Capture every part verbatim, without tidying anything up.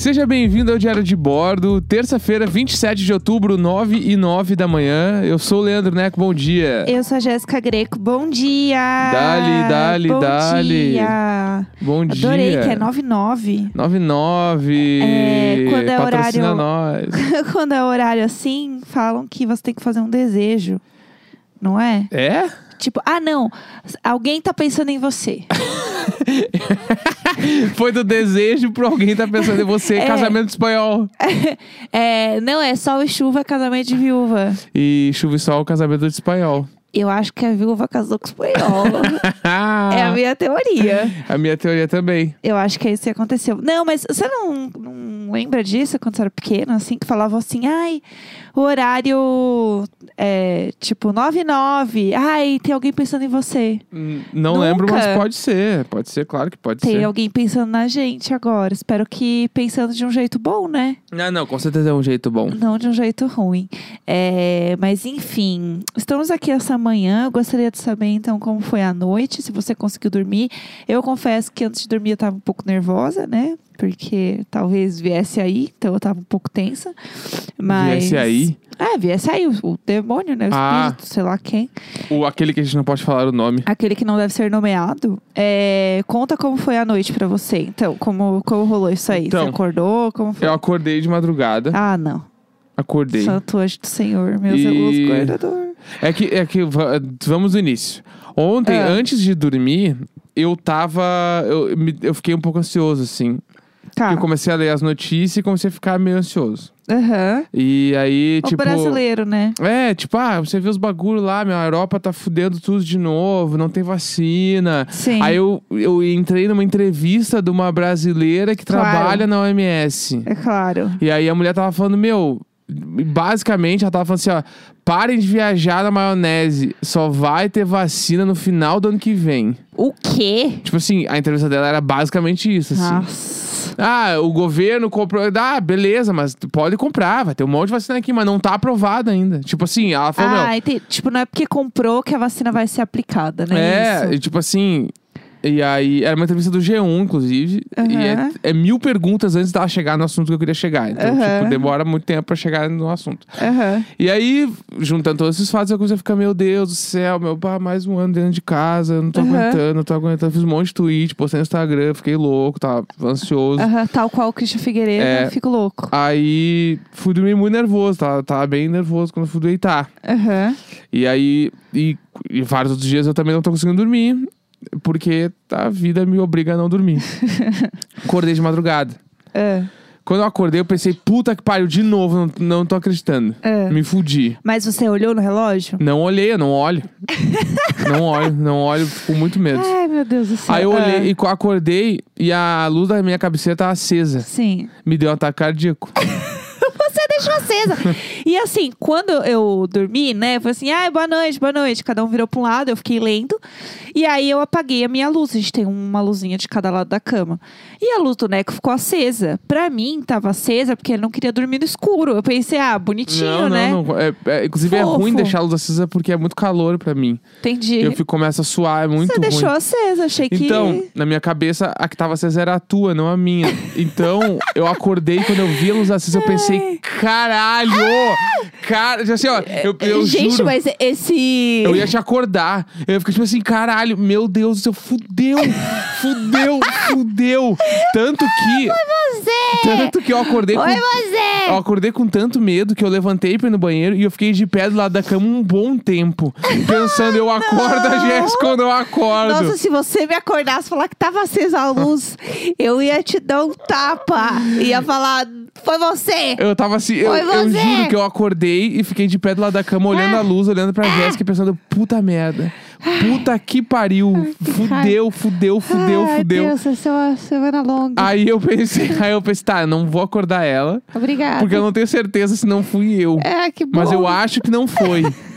Seja bem-vindo ao Diário de Bordo, terça-feira, vinte e sete de outubro, nove e nove da manhã. Eu sou o Leandro Neco, bom dia. Eu sou a Jéssica Greco, bom dia. Dali, dali, bom dali. Dia. Bom dia. Adorei que é nove e nove. nove e nove. É, quando é Patrocina horário... nós. Quando é horário assim, falam que você tem que fazer um desejo, não é? É? Tipo, ah não, alguém tá pensando em você. Foi do desejo pra alguém tá pensando em você, É. casamento espanhol. É, não, é sol e chuva, casamento de viúva. E chuva e sol, casamento de espanhol. Eu acho que a viúva casou com o espanhol. É a minha teoria. A minha teoria também. Eu acho que é isso que aconteceu. Não, mas você não, não lembra disso quando você era pequena, assim, que falavam assim, ai, o horário é tipo nove e nove. Ai, tem alguém pensando em você. Hum, Não Nunca. lembro, mas pode ser. Pode ser, claro que pode Tem ser. alguém pensando na gente agora. Espero que pensando de um jeito bom, né? Não, não, com certeza é um jeito bom. Não de um jeito ruim. É, mas enfim, estamos aqui essa manhã. Eu gostaria de saber então como foi a noite, se você conseguiu dormir. Eu confesso que antes de dormir eu tava um pouco nervosa, né? Porque talvez viesse aí, então eu tava um pouco tensa. Mas... Viesse aí? Ah, viesse aí, o, o demônio, né? O Ah. espírito, sei lá quem. O, aquele que a gente não pode falar o nome. Aquele que não deve ser nomeado. É, conta como foi a noite pra você. Então, como, como rolou isso aí? Então, você acordou? Como foi? Eu acordei de madrugada. Ah, não. Acordei. Santo anjo do Senhor, meu E- zeloso guardador. É que, é que va- vamos do início. Ontem, Ah. antes de dormir, eu tava. Eu, me- eu fiquei um pouco ansioso, assim. Tá. Eu comecei a ler as notícias e comecei a ficar meio ansioso. Aham. E aí, O tipo. brasileiro, né? É, tipo, ah, você vê os bagulho lá, meu, a Europa tá fudendo tudo de novo, não tem vacina. Sim. Aí eu, eu entrei numa entrevista de uma brasileira que Claro. trabalha na O M S. É claro. E aí a mulher tava falando, meu, basicamente ela tava falando assim, ó, parem de viajar na maionese, só vai ter vacina no final do ano que vem. O quê? Tipo assim, a entrevista dela era basicamente isso, assim. Nossa. Ah, o governo comprou, ah, beleza, mas tu pode comprar, vai ter um monte de vacina aqui, mas não tá aprovada ainda. Tipo assim, ela falou, Ah, meu, entendi. Tipo, não é porque comprou que a vacina vai ser aplicada, né? é, Isso. e tipo assim... E aí, era uma entrevista do G um, inclusive. E é, Aham. é mil perguntas antes dela chegar no assunto que eu queria chegar. Então, Aham. tipo, demora muito tempo pra chegar no assunto. Aham. E aí, juntando todos esses fatos, eu comecei a ficar, meu Deus do céu, meu pá, mais um ano dentro de casa, eu não tô Aham. aguentando, não tô aguentando. Fiz um monte de tweet, postei no Instagram, fiquei louco, tava ansioso. Aham. Tal qual o Christian Figueiredo, É. eu fico louco. Aí, fui dormir muito nervoso, tava, tava bem nervoso quando eu fui deitar. Aham. E aí, e, e vários outros dias eu também não tô conseguindo dormir, porque a vida me obriga a não dormir. Acordei de madrugada. É. Quando eu acordei, eu pensei, puta que pariu, de novo, não, não tô acreditando. É. Me fudi. Mas você olhou no relógio? Não olhei, eu não olho. não olho, não olho, fico com muito medo. Ai, meu Deus do céu. Aí eu olhei Ah. e co- acordei e a luz da minha cabeceira tava acesa. Sim. Me deu um ataque cardíaco. Você deixou acesa. E assim, quando eu dormi, né? Foi assim, ai, boa noite, boa noite. Cada um virou pra um lado, eu fiquei lendo. E aí eu apaguei a minha luz. A gente tem uma luzinha de cada lado da cama. E a luz do Neco ficou acesa. Pra mim, tava acesa porque ele não queria dormir no escuro. Eu pensei, ah, bonitinho, não, né? não, não. É, é, inclusive é Fofo. ruim deixar a luz acesa porque é muito calor pra mim. Entendi. Eu fico, começo a suar, é muito Você ruim. deixou acesa, achei que... Então, na minha cabeça, a que tava acesa era a tua, não a minha. Então, eu acordei, quando eu vi a luz acesa, eu pensei, caralho! Cara, assim, ó, eu, eu Gente, juro, mas esse... eu ia te acordar. Eu ia ficar tipo assim, caralho, meu Deus do céu, fudeu, fudeu, fudeu. Tanto que... Você! Tanto que eu acordei Oi, com... você! Eu acordei com tanto medo que eu levantei pra ir no banheiro e eu fiquei de pé do lado da cama um bom tempo. Pensando, eu acordo a Jéssica quando eu acordo. Nossa, se você me acordasse e falar que tava acesa a luz, eu ia te dar um tapa. Ia falar, foi você! Eu tava assim, eu, Foi eu você! juro que eu acordei e fiquei de pé do lado da cama, olhando a luz, olhando pra Jéssica e pensando, puta merda. Puta que pariu. Fudeu, fudeu, fudeu, Ai, fudeu. Deus, essa é uma semana longa. Aí eu pensei, aí eu pensei, tá, eu não vou acordar ela, Obrigada. porque eu não tenho certeza se não fui eu. É, que bom. Mas eu acho que não foi.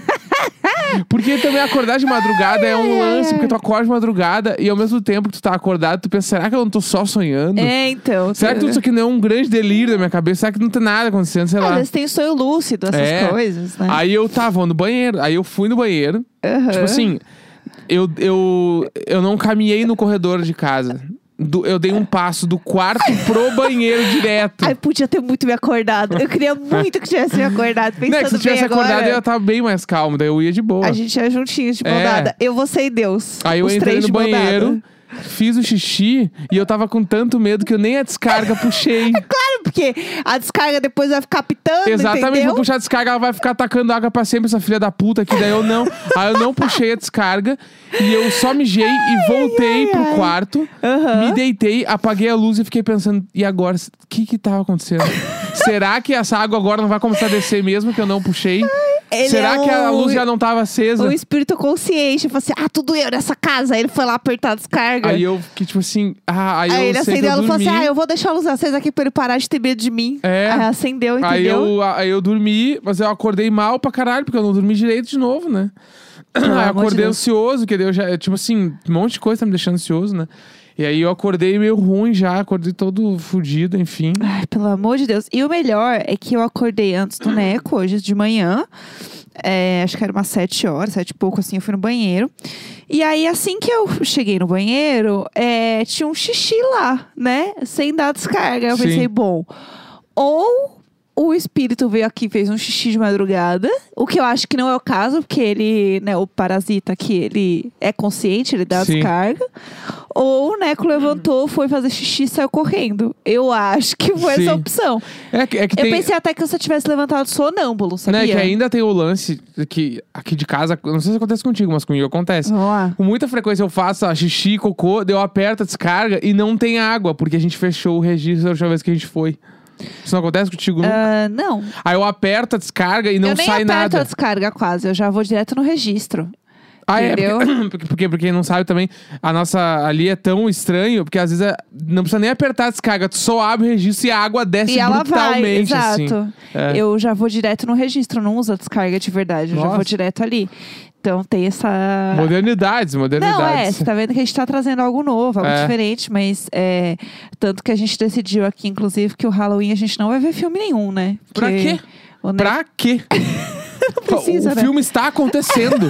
Porque também acordar de madrugada é um lance, porque tu acorda de madrugada e ao mesmo tempo que tu tá acordado, tu pensa, será que eu não tô só sonhando? É, então. Será que tudo isso aqui não é um grande delírio da minha cabeça? Será que não tem nada acontecendo, sei Às lá? vezes tem sonho lúcido, essas É. coisas, né? Aí eu tava no banheiro, aí eu fui no banheiro. Aham. Tipo assim, eu, eu, eu não caminhei no corredor de casa. Do do, eu dei um passo do quarto pro banheiro direto. Ai, podia ter muito me acordado. Eu queria muito que tivesse me acordado. Pensando Não, é que se eu tivesse bem acordado, agora, eu ia estar bem mais calmo. Daí eu ia de boa. a gente ia juntinhos, de mão É. dada. Eu, você e Deus. Aí eu Os entrei três no de mão banheiro, dada. fiz o xixi e eu tava com tanto medo que eu nem a descarga puxei. Claro, porque a descarga depois vai ficar pitando, Exatamente, entendeu? vou puxar a descarga, ela vai ficar atacando água pra sempre, essa filha da puta aqui. Daí eu não. Aí eu não puxei a descarga e eu só mijei e voltei ai, pro ai. quarto, Aham. me deitei, apaguei a luz e fiquei pensando, e agora? O que que tava acontecendo? Será que essa água agora não vai começar a descer mesmo, que eu não puxei? Ele Será é que a um- luz já não tava acesa? O espírito consciente. Falou assim, ah, tudo eu nessa casa. Aí ele foi lá apertar a descarga. Aí eu fiquei tipo assim, ah, aí, Aí eu ele sei que acendeu eu ela e falou dormi. assim, ah, eu vou deixar a luz acesa aqui pra ele parar de ter medo de mim. É. Aí acendeu, entendeu? Aí eu, aí eu dormi, mas eu acordei mal pra caralho, porque eu não dormi direito de novo, né? Pelo Aí eu amor de acordei Deus. ansioso, que daí eu já, tipo assim, um monte de coisa tá me deixando ansioso, né? E aí eu acordei meio ruim já, acordei todo fudido, enfim. Ai, pelo amor de Deus. E o melhor é que eu acordei antes do Neco, hoje de manhã. É, acho que era umas sete horas, sete e pouco, assim, eu fui no banheiro. E aí, assim que eu cheguei no banheiro, é, tinha um xixi lá, né? Sem dar descarga. Eu Sim. pensei, bom, ou o espírito veio aqui e fez um xixi de madrugada, o que eu acho que não é o caso, porque ele, né, o parasita aqui, ele é consciente, ele dá Sim. descarga. Ou o Neco levantou, foi fazer xixi e saiu correndo. Eu acho que foi Sim. essa opção. É que, é que Eu tem... pensei até que você tivesse levantado sonâmbulo, sabia? Né, que ainda tem o lance que aqui de casa, não sei se acontece contigo, mas comigo acontece. Vamos lá. Com muita frequência eu faço ó, xixi, cocô, daí eu aperto a descarga e não tem água, porque a gente fechou o registro da última vez que a gente foi. Isso não acontece contigo nunca? Ah, não. Aí eu aperto a descarga e não eu nem sai aperto nada. a descarga quase, eu já vou direto no registro. Ah, é, entendeu? porque, porque, porque, porque quem não sabe também, a nossa ali é tão estranho, porque às vezes é- não precisa nem apertar a descarga, tu só abre o registro e a água desce E ela vai, brutalmente, exato. assim. É. Eu já vou direto no registro, não uso a descarga de verdade, eu já Nossa. vou direto ali. Então tem essa... Modernidades, modernidades. Não, é, você tá vendo que a gente tá trazendo algo novo, algo É. diferente, mas é, tanto que a gente decidiu aqui, inclusive, que o Halloween a gente não vai ver filme nenhum, né? Pra Porque quê? o Ne- Pra quê? precisa, o né? filme está acontecendo.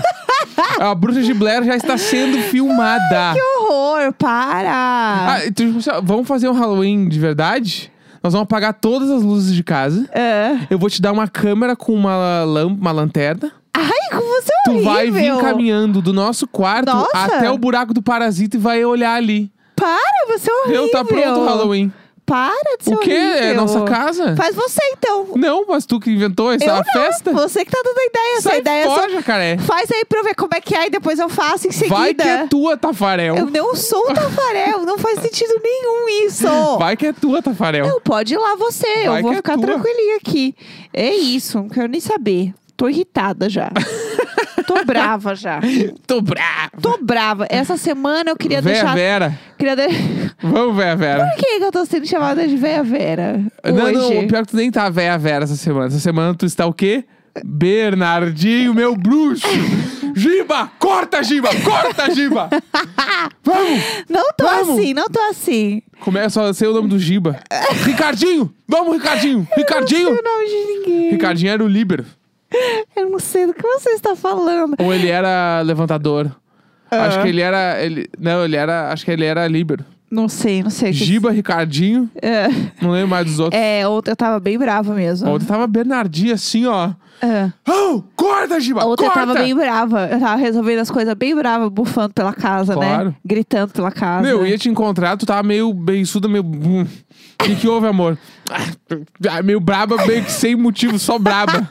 A Bruxa de Blair já está sendo filmada. Que horror, para! Ah, então, tipo assim, ó, vamos fazer um Halloween de verdade? Nós vamos apagar todas as luzes de casa. É. Eu vou te dar uma câmera com uma, lamp uma lanterna. Ai, como você é Tu horrível! vai vir caminhando do nosso quarto Nossa! até o buraco do parasita e vai olhar ali. Para, você é horrível! Eu tá pronto o Halloween. Para de ser O quê? horrível. É nossa casa? Faz você, então. Não, mas tu que inventou essa Eu não. festa? Você que tá dando a ideia. Essa Sai ideia fora, só... jacaré. Faz aí pra eu ver como é que é e depois eu faço em seguida. Vai que é tua, Tafarel. Eu não sou o Tafarel. Não faz sentido nenhum isso. Vai que é tua, Tafarel. Não, pode ir lá você. Vai eu vou que é ficar tua. tranquilinha aqui. É isso, não quero nem saber. Tô irritada já. Tô brava já. Tô bravo. Tô brava. Essa semana eu queria Véia deixar... Vera. Queria de... Vamos, Véia Vera. Por que que eu tô sendo chamada de Véia Vera Não, hoje? não, o pior é que tu nem tá Véia Vera essa semana. Essa semana tu está o quê? Bernardinho, meu bruxo. Giba, corta, Giba, corta, Giba. Vamos. Não tô Vamos. assim, não tô assim. Começa a ser o nome do Giba. Ricardinho, vamos, Ricardinho. Ricardinho. Não sei o nome de ninguém. Ricardinho era o líbero. Eu não sei do que você está falando. Ou ele era levantador. Ah. Acho que ele era. Ele, não, ele era. Acho que ele era líbero. Não sei, não sei. o que- Giba, Ricardinho. É. Não lembro mais dos outros. É, ontem eu tava bem brava mesmo. Ontem tava Bernardinho assim, ó. É. Oh, corta, Giba, Ontem eu corta! tava bem brava. Eu tava resolvendo as coisas bem brava, bufando pela casa, Claro. né? Gritando pela casa. Meu, eu ia te encontrar, tu tava meio beiçuda, meio... O que que houve, amor? Ah, meio braba, meio que sem motivo, só braba.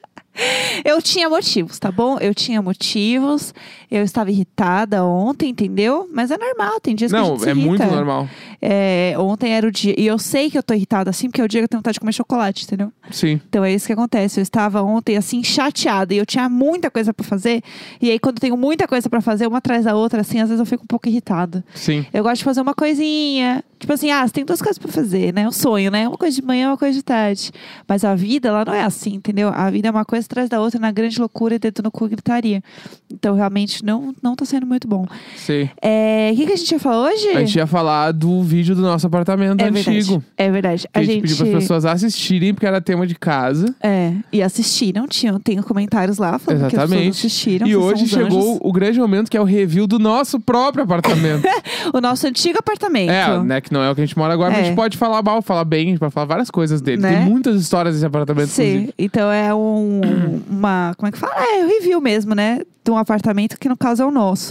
Eu tinha motivos, tá bom? Eu tinha motivos. Eu estava irritada ontem, entendeu? Mas é normal, tem dias que a Não, gente se é muito irrita. normal. É, ontem era o dia... E eu sei que eu tô irritada assim, porque é o dia que eu tenho vontade de comer chocolate, entendeu? Sim. Então é isso que acontece. Eu estava ontem, assim, chateada. E eu tinha muita coisa pra fazer. E aí, quando eu tenho muita coisa pra fazer, uma atrás da outra, assim, às vezes eu fico um pouco irritada. Sim. Eu gosto de fazer uma coisinha. Tipo assim, ah, você tem duas coisas pra fazer, né? Um sonho, né? Uma coisa de manhã, uma coisa de tarde. Mas a vida, ela não é assim, entendeu? A vida é uma coisa atrás da outra, na grande loucura e dedo no cu e gritaria. Então, realmente, não, não tá sendo muito bom. Sim. É, o que, que a gente ia falar hoje? A gente ia falar do vídeo do nosso apartamento é antigo. verdade. É verdade. Que a gente pediu para as pessoas assistirem, porque era tema de casa. É, e assistiram, tinham, tem comentários lá falando que as pessoas Exatamente. assistiram. E vocês hoje são uns chegou anjos. o grande momento, que é o review do nosso próprio apartamento. O nosso antigo apartamento. É, né? Que não é o que a gente mora agora, É. mas a gente pode falar mal, falar bem, a gente pode falar várias coisas dele. Né? Tem muitas histórias desse apartamento, Sim, inclusive. então é um, uma, como é que fala? É um review mesmo, né? De um apartamento que no caso é o nosso.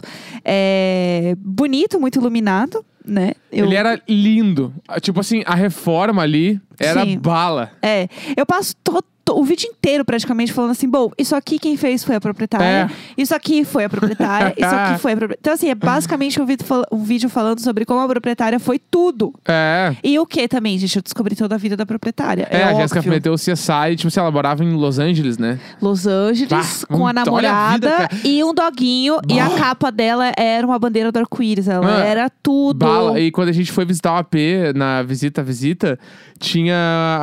É bonito, muito iluminado, né? Eu- Ele era lindo. Tipo assim, a reforma ali era Sim. bala. É, eu passo to- to- o vídeo inteiro praticamente falando assim, bom, isso aqui quem fez foi a proprietária, isso aqui foi a proprietária, isso aqui foi a proprietária. Então assim, é basicamente um vídeo, fal- um vídeo falando sobre como a proprietária foi tudo. É. E o que também, gente? Eu descobri toda a vida da proprietária. É, É, a óbvio. Jéssica meteu o C S I, tipo assim, ela morava em Los Angeles, né? Los Angeles, Bah, com a muito- olha a vida, namorada cara. e um doguinho. E a capa dela era uma bandeira do arco-íris. Ela Ah, era tudo. Bala. E quando a gente foi visitar o A P, na visita, visita, tinha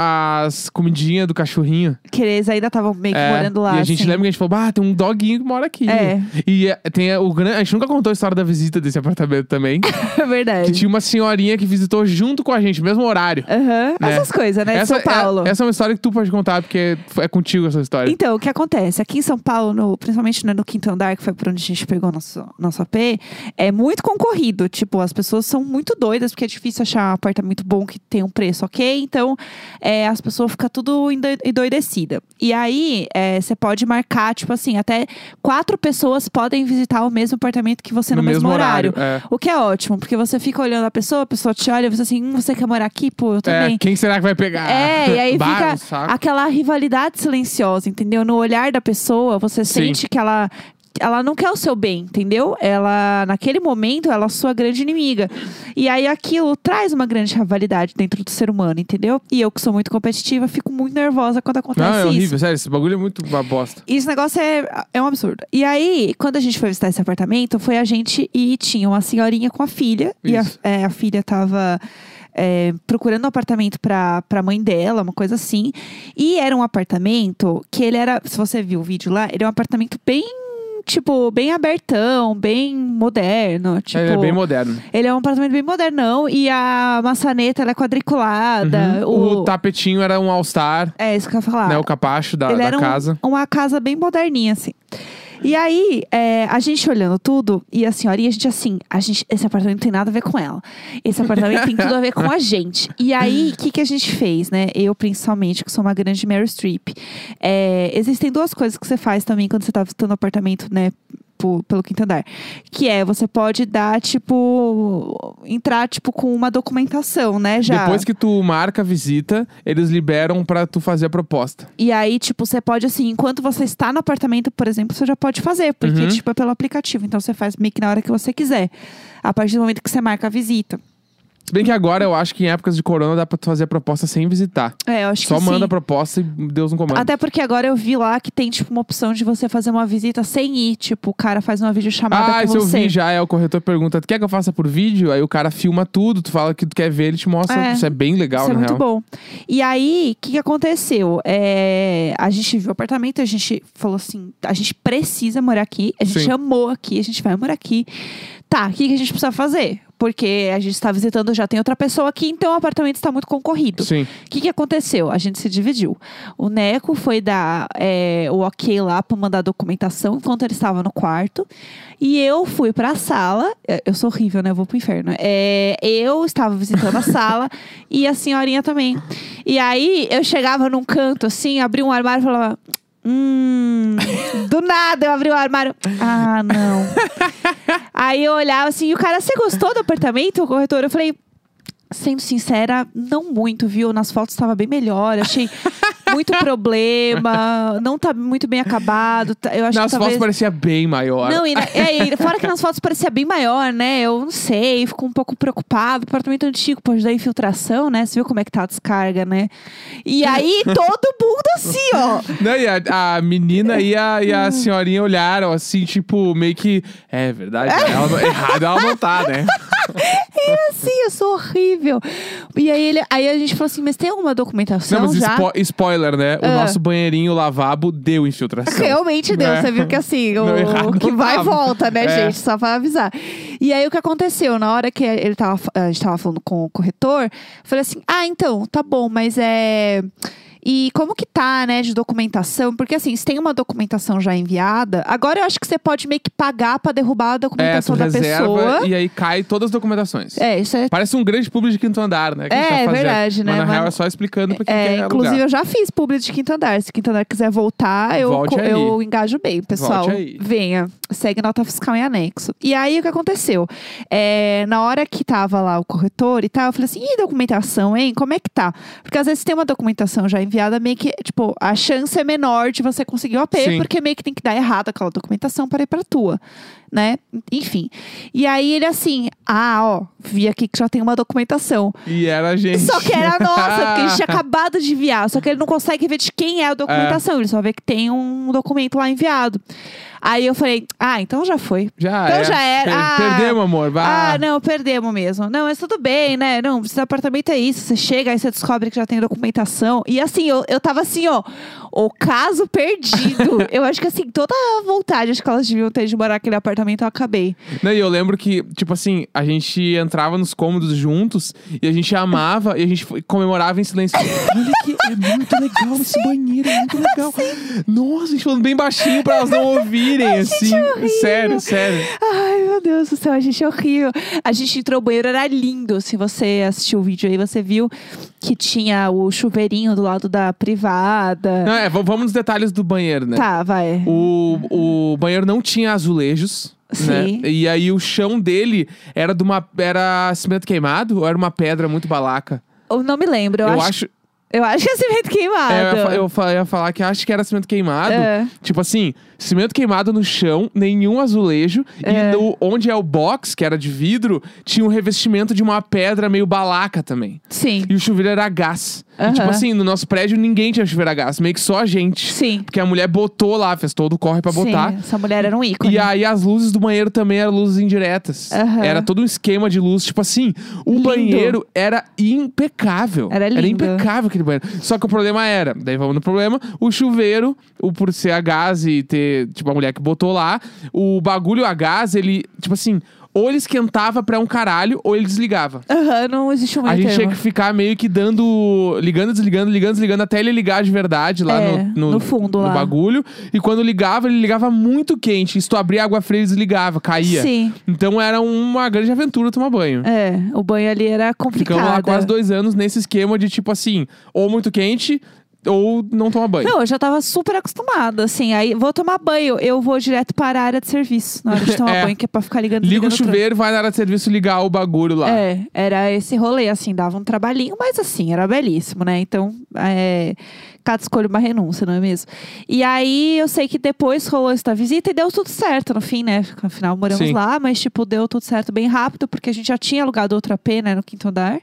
as comidinhas do cachorrinho. Que eles ainda estavam meio que É, morando lá. e a gente assim. lembra que a gente falou, ah, tem um doguinho que mora aqui. É. E é, tem o gran- a gente nunca contou a história da visita desse apartamento também. É verdade. Que tinha uma senhorinha que visitou junto com a gente, mesmo horário. Aham. né? Essas coisas, né? De Essa, São Paulo. É, essa é uma história que tu pode contar, porque é contigo essa história. Então, o que acontece? Aqui em São Paulo, no- principalmente né, no quinto andar, que foi por onde a gente pegou nosso, nosso A P, é muito concorrido. Tipo, as pessoas são muito doidas, porque é difícil achar um apartamento bom que tem um preço ok. Então, é, as pessoas ficam tudo endoi- endoidecidas. E aí, é, você pode marcar, tipo assim, até quatro pessoas podem visitar o mesmo apartamento que você no, No mesmo, mesmo horário. horário, é. O que é ótimo, porque você fica olhando a pessoa, a pessoa te olha e você assim, hum, você quer morar aqui? Pô, eu também. É, quem será que vai pegar? É, e aí Bah, fica um saco. aquela rivalidade silenciosa, entendeu? No olhar da pessoa, você Sim. sente que ela, ela não quer o seu bem, entendeu? Ela, naquele momento, ela é a sua grande inimiga. E aí aquilo traz uma grande rivalidade dentro do ser humano, entendeu? E eu, que sou muito competitiva, fico muito nervosa quando acontece Não, é isso. horrível, sério, esse bagulho é muito uma bosta. E esse negócio é, é um absurdo. E aí, quando a gente foi visitar esse apartamento, foi a gente e tinha uma senhorinha com a filha. E a, Isso. é, a filha tava é, procurando um apartamento pra, pra mãe dela, uma coisa assim. E era um apartamento que ele era, se você viu o vídeo lá, ele é um apartamento bem, tipo, bem abertão, bem moderno. Tipo, Ele é bem moderno. ele é um apartamento bem modernão. E a maçaneta, ela é quadriculada. Uhum. O, O tapetinho era um All-Star, É isso que eu ia falar. né? O capacho da, Ele da era um- casa. uma casa bem moderninha, assim. E aí, é, a gente olhando tudo, e a senhorinha, a gente assim, a gente, esse apartamento não tem nada a ver com ela. Esse apartamento tem tudo a ver com a gente. E aí, o que, que a gente fez, né? Eu, principalmente, que sou uma grande Meryl Streep. É, existem duas coisas que você faz também quando você tá visitando um apartamento, né? po- Pelo quinto andar. Que é, você pode dar, tipo... Entrar, tipo, com uma documentação, né? Já. Depois que tu marca a visita, eles liberam pra tu fazer a proposta. E aí, tipo, você pode, assim, enquanto você está no apartamento, por exemplo, você já pode fazer. Porque, Uhum. tipo, é pelo aplicativo. Então, você faz meio que na hora que você quiser. A partir do momento que você marca a visita. Se bem que agora eu acho que em épocas de corona dá pra tu fazer a proposta sem visitar. É, eu acho Só que manda sim. a proposta e Deus no comando. Até porque agora eu vi lá que tem, tipo, uma opção de você fazer uma visita sem ir. Tipo, o cara faz uma videochamada Ah, com isso eu você. vi já. É, o corretor pergunta, tu quer que eu faça por vídeo? Aí o cara filma tudo, tu fala que tu quer ver, ele te mostra. É. Isso é bem legal, Isso é na muito real. bom. E aí, o que, que aconteceu? É, a gente viu o apartamento, a gente falou assim: a gente precisa morar aqui, a gente Sim. amou aqui, a gente vai morar aqui. Tá, o que, que a gente precisa fazer? Porque a gente está visitando, já tem outra pessoa aqui, então o apartamento está muito concorrido. Sim. O que, que aconteceu? A gente se dividiu. O Neco foi dar é, o ok lá para mandar a documentação enquanto ele estava no quarto. E eu fui para a sala. É, Eu sou horrível, né? Eu vou pro inferno. É, eu estava visitando a sala e a senhorinha também. E aí eu chegava num canto assim, abria um armário e falava. Hum, do nada eu abri o armário. Ah, não. Aí eu olhava assim, e o cara, você gostou do apartamento, o corretor? Eu falei, sendo sincera, não muito, viu? Nas fotos estava bem melhor. Achei muito problema. Não tá muito bem acabado. tá- Eu acho Nas que fotos talvez... parecia bem maior. Não, e, na- é, e fora que nas fotos parecia bem maior, né? Eu não sei, fico um pouco preocupado. Apartamento antigo pode dar infiltração, né? Você viu como é que tá a descarga, né? E aí, todo mundo assim, ó. Não, e a, a menina e a, e a senhorinha olharam assim, tipo, meio que. É verdade, né? ela, não- errado ela não tá, né? Assim, eu sou horrível. E aí, ele, aí a gente falou assim, mas tem alguma documentação Não, mas já? spo- spoiler, né? O Ah. nosso banheirinho, o lavabo, deu infiltração. Realmente deu, É. você viu que assim, Não, errado o, o que não vai e tava. volta, né, É. gente? Só pra avisar. E aí o que aconteceu? Na hora que ele tava, a gente tava falando com o corretor, eu falei assim: ah, então, tá bom, mas é. E como que tá, né, de documentação? Porque assim, se tem uma documentação já enviada, agora eu acho que você pode meio que pagar pra derrubar a É, tu documentação da reserva pessoa. e aí cai todas as documentações. É, isso é. Parece um grande público de quinto andar, né? Que a gente É, tá fazendo. verdade, né? Mas na Mas- real é só explicando pra quem É, quer inclusive alugar. eu já fiz publi de quinto andar. Se quinto andar quiser voltar, eu, Volte co- aí. eu engajo bem, pessoal. Volte aí. Venha, segue nota fiscal em anexo. E aí o que aconteceu? É, na hora que tava lá o corretor e tal, eu falei assim: e documentação, hein? Como é que tá? Porque às vezes tem uma documentação já enviada, meio que, tipo, a chance é menor de você conseguir o A P, Sim. porque meio que tem que dar errado aquela documentação para ir pra tua, né? Enfim. E aí ele assim: ah, ó, vi aqui que já tem uma documentação. E era a gente. Só que era nossa, porque a gente tinha acabado de enviar. Só que ele não consegue ver de quem é a documentação. Ele só vê que tem um documento lá enviado. Aí eu falei, ah, então já foi. Já Então é. já era. Per- Ah, Perdemos, amor. Vai. Ah, não, perdemos mesmo. Não, mas tudo bem, né? Não, esse apartamento é isso. Você chega, aí você descobre que já tem documentação. E assim, eu, eu tava assim, ó, o caso perdido. Eu acho que assim, toda a vontade acho que elas deviam ter de morar naquele apartamento, eu acabei. Não, e eu lembro que, tipo assim, a gente entrava nos cômodos juntos e a gente amava e a gente foi- comemorava em silêncio. Olha que é muito legal esse banheiro, é muito legal. Nossa, a gente falando bem baixinho pra elas não ouvirem, assim. Sério, sério. Ai, meu Deus do céu, a gente é horrível. A gente entrou, o banheiro era lindo. Se você assistiu o vídeo aí, você viu que tinha o chuveirinho do lado da privada. Não, é, v- vamos nos detalhes do banheiro, né? Tá, vai. O, o banheiro não tinha azulejos. Né? Sim. E aí o chão dele era de uma. Era cimento queimado ou era uma pedra muito balaca? Eu não me lembro. Eu, Eu acho, acho. eu acho que é cimento queimado. É, eu, ia fa- eu fa- ia falar que acho que era cimento queimado. É. Tipo assim, cimento queimado no chão, nenhum azulejo. É. E no, onde é o box, que era de vidro, tinha um revestimento de uma pedra meio balaca também. Sim. E o chuveiro era a gás. E Aham. tipo assim, no nosso prédio ninguém tinha chuveiro a gás, meio que só a gente. Sim. Porque a mulher botou lá, fez todo o corre pra botar. Sim, essa mulher era um ícone. E aí as luzes do banheiro também eram luzes indiretas. Aham. Era todo um esquema de luz. Tipo assim, o Lindo. banheiro era impecável. Era Era lindo. impecável aquele banheiro. Só que o problema era, daí vamos no problema, o chuveiro, o por ser a gás e ter, tipo, a mulher que botou lá, o bagulho a gás, ele, tipo assim, ou ele esquentava pra um caralho, ou ele desligava. Aham, não existe um meio A gente tinha termo. que ficar meio que dando. Ligando, desligando, ligando, desligando, até ele ligar de verdade lá É, no, no fundo no lá. bagulho. E quando ligava, ele ligava muito quente. E se tu abria água fria, ele desligava, caía. Sim. Então era uma grande aventura tomar banho. É, o banho ali era complicado. Ficamos lá quase dois anos nesse esquema de tipo assim, ou muito quente, ou não tomar banho. Não, eu já tava super acostumada, assim. Aí, vou tomar banho, eu vou direto para a área de serviço. Na hora de tomar É. banho, que é pra ficar ligando Liga o desligando chuveiro, vai na área de serviço ligar o bagulho lá. É, era esse rolê, assim, dava um trabalhinho, mas assim, era belíssimo, né? Então, é, cada escolha uma renúncia, não é mesmo? E aí, eu sei que depois rolou essa visita e deu tudo certo no fim, né? Afinal, moramos Sim. lá, mas, tipo, deu tudo certo bem rápido, porque a gente já tinha alugado outra A P, né, no quinto andar.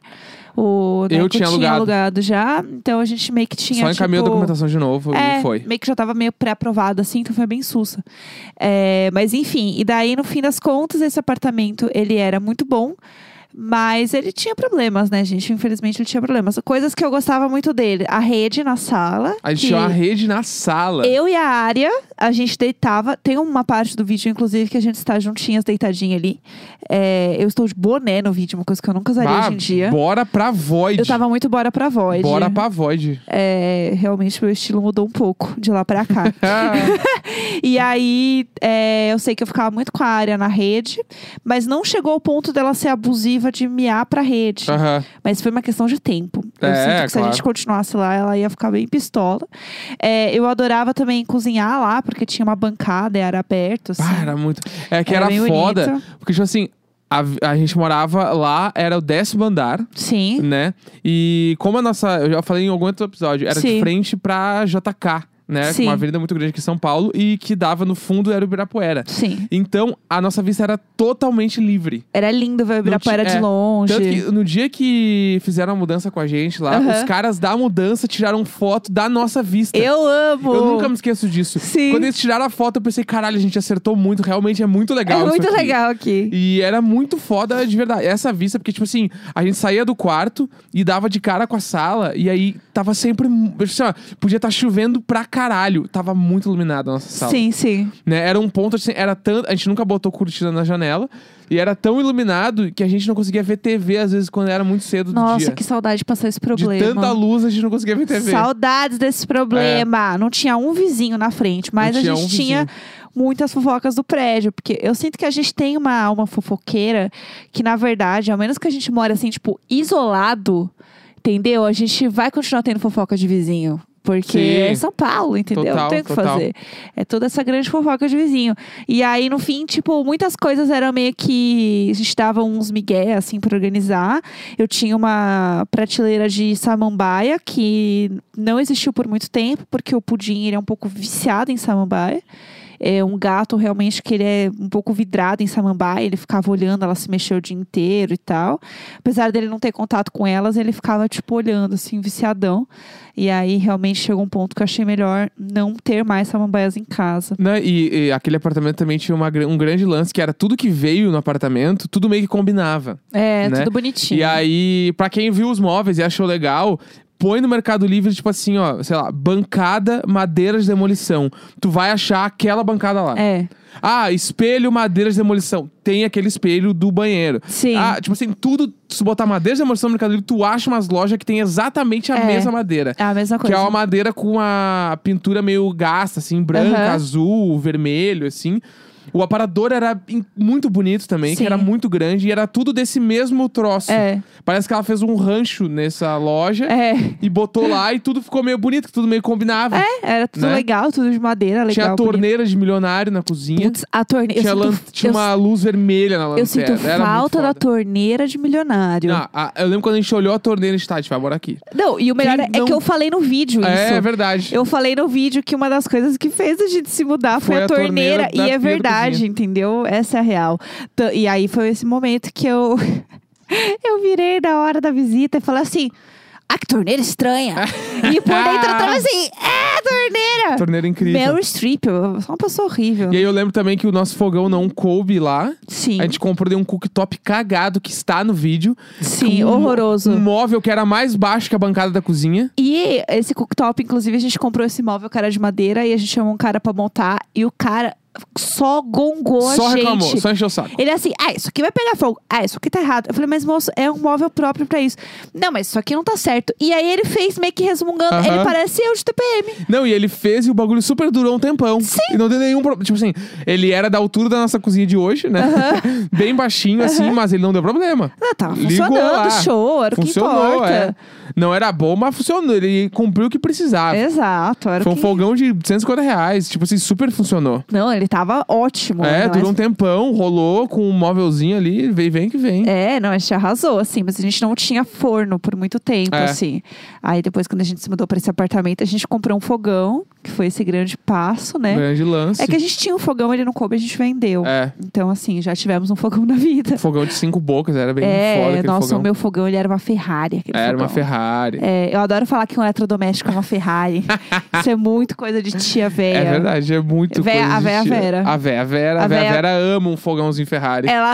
O Eu Neco tinha alugado. já, então a gente meio que tinha, Só encaminhou tipo, a documentação de novo é, e foi. meio que já tava meio pré-aprovado, assim, então foi bem sussa. É, mas enfim, e daí, no fim das contas, esse apartamento, ele era muito bom. Mas ele tinha problemas, né, gente? Infelizmente, ele tinha problemas. Coisas que eu gostava muito dele. A rede na sala. A gente que tinha uma rede na sala. Eu e a Área, a gente deitava. Tem uma parte do vídeo, inclusive, que a gente está juntinhas, deitadinha ali. É, eu estou de boné no vídeo, uma coisa que eu nunca usaria Bah, hoje em dia. Bora pra Void. Eu tava muito bora pra Void. Bora pra Void. É, realmente, meu estilo mudou um pouco de lá pra cá. E aí, é, eu sei que eu ficava muito com a Área na rede, mas não chegou ao ponto dela ser abusiva de miar pra rede. Aham. Mas foi uma questão de tempo. Eu É, sinto que se a claro. gente continuasse lá, ela ia ficar bem pistola. É, eu adorava também cozinhar lá, porque tinha uma bancada e era aberto, assim. Ah, era muito. É que Era era, bem foda. bonito. Porque, tipo assim, a, a gente morava lá, era o décimo andar, Sim. né? E como a nossa. Eu já falei em algum outro episódio, era Sim. de frente pra J K, né? Sim. Uma avenida muito grande aqui em São Paulo e que dava no fundo era o Ibirapuera. Sim. Então, a nossa vista era totalmente livre. Era lindo ver o Ibirapuera ti- de é, longe. Tanto que no dia que fizeram a mudança com a gente lá, Aham. os caras da mudança tiraram foto da nossa vista. Eu amo! Eu nunca me esqueço disso. Sim. Quando eles tiraram a foto, eu pensei, caralho, a gente acertou muito. Realmente é muito legal É isso muito aqui. legal aqui. E era muito foda de verdade. Essa vista, porque, tipo assim, a gente saía do quarto e dava de cara com a sala. E aí tava sempre... Assim, ó, podia estar chovendo pra caralho. Tava muito iluminada a nossa sala. Sim, sim. Né? Era um ponto, assim, era tanto... A gente nunca botou cortina na janela. E era tão iluminado que a gente não conseguia ver T V, às vezes, quando era muito cedo do Nossa, dia. que saudade de passar esse problema. De tanta luz, a gente não conseguia ver T V. Saudades desse problema. Não tinha um vizinho na frente, mas Não a tinha gente um tinha vizinho. muitas fofocas do prédio. Porque eu sinto que a gente tem uma alma fofoqueira que, na verdade, ao menos que a gente mora assim, tipo, isolado, entendeu? A gente vai continuar tendo fofoca de vizinho. Porque Sim. é São Paulo, entendeu? Total, Não tem o que total. fazer. É toda essa grande fofoca de vizinho. E aí, no fim, tipo, muitas coisas eram meio que... A gente dava uns migué, assim, pra organizar. Eu tinha uma prateleira de samambaia que não existiu por muito tempo, porque o Pudim, ele é um pouco viciado em samambaia. É um gato realmente que ele é um pouco vidrado em samambaia, ele ficava olhando, ela se mexeu o dia inteiro e tal. Apesar dele não ter contato com elas, ele ficava tipo olhando assim, viciadão. E aí realmente chegou um ponto que eu achei melhor não ter mais samambaias em casa. Né? E, e aquele apartamento também tinha uma, gra- um grande lance, que era tudo que veio no apartamento, tudo meio que combinava. É, né? tudo bonitinho. E aí, pra quem viu os móveis e achou legal... Põe no Mercado Livre, tipo assim, ó, sei lá, bancada, madeira de demolição. Tu vai achar aquela bancada lá. É, Ah, espelho, madeira de demolição. Tem aquele espelho do banheiro. sim. Ah, tipo assim, tudo, se botar madeira de demolição no Mercado Livre, tu acha umas lojas que tem exatamente a É. mesma madeira. É a mesma Que coisa. é uma madeira com a pintura meio gasta, assim, branca, Aham. azul, vermelho, assim. O aparador era in- muito bonito também, Sim. que era muito grande. E era tudo desse mesmo troço. É. Parece que ela fez um rancho nessa loja. É. E botou lá e tudo ficou meio bonito, que tudo meio combinava. É, era tudo Né? legal, tudo de madeira, legal. Tinha a bonito. torneira de milionário na cozinha. Putz, a torneira. tinha eu lan- sinto, tinha eu, uma luz vermelha na lanterna. eu sinto Era muito falta da foda. torneira de milionário. Não, a- eu lembro quando a gente olhou a torneira, a gente tá, a gente vai morar aqui. Não, e o melhor Quem é não- que eu falei no vídeo É, isso. é verdade. Eu falei no vídeo que uma das coisas que fez a gente se mudar foi, Foi a a torneira. torneira da E é pia da verdade, cozinha. entendeu? Essa é a real. T- E aí foi esse momento que eu... eu virei na hora da visita e falei assim... Ah, que torneira estranha. E por dentro eu tava assim... É, torneira! Torneira incrível. Meryl Streep, eu sou uma pessoa horrível. E aí eu lembro também que o nosso fogão não coube lá. Sim, A gente comprou um cooktop cagado que está no vídeo. sim, Com um- horroroso. Um móvel que era mais baixo que a bancada da cozinha. E esse cooktop, inclusive, a gente comprou esse móvel que era de madeira e a gente chamou um cara pra montar e o cara só gongou Só a gente. reclamou, só encheu o saco. Ele é assim, ah, isso aqui vai pegar fogo. Ah, isso aqui tá errado. Eu falei, mas moço, é um móvel próprio pra isso. Não, mas isso aqui não tá certo. E aí ele fez meio que resmungando. Aham. Ele parece eu de T P M. Não, e ele fez e o bagulho super durou um tempão. Sim. E não deu nenhum problema. Tipo assim, ele era da altura da nossa cozinha de hoje, né? Bem baixinho assim, mas ele não deu problema. Não, tava Ligou funcionando, lá. show, era o que Funcionou, importa. é. Não era bom, mas funcionou. Ele cumpriu o que precisava. Exato, era Foi o um que... fogão de cento e cinquenta reais. Tipo assim, super funcionou. Não, ele tava ótimo. É, não durou um tempão, rolou com um móvelzinho ali, vem, vem que vem. É, não, a gente arrasou, assim, mas a gente não tinha forno por muito tempo, É. assim. Aí depois, quando a gente se mudou pra esse apartamento, a gente comprou um fogão, que foi esse grande passo, né? Grande lance. É que a gente tinha um fogão, ele não coube, a gente vendeu. É, Então, assim, já tivemos um fogão na vida. fogão de cinco bocas, era bem é, foda aquele nossa, fogão. o meu fogão, ele era uma Ferrari. Aquele Era fogão. uma Ferrari. É, eu adoro falar que um eletrodoméstico é uma Ferrari. Isso é muito coisa de tia véia. É verdade, é muito Véia- coisa a de véia tia. Vera. A véia Vera. A A véia véia- Vera ama um fogãozinho Ferrari. Ela...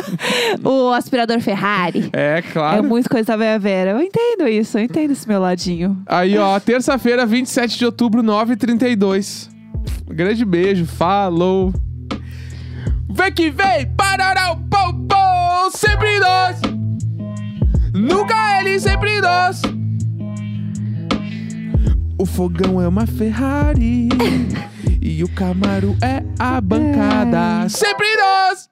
o aspirador Ferrari. É, É claro. muito coisa da véia Vera. Eu entendo isso, eu entendo esse meu ladinho. Aí, ó, terça-feira, vinte e sete de outubro, nove e trinta e dois. Grande beijo, falou. Vem que vem, parará, pão, pão, sempre nós. Nunca ele, sempre nós. O fogão é uma Ferrari e o Camaro é a bancada. Sempre nós.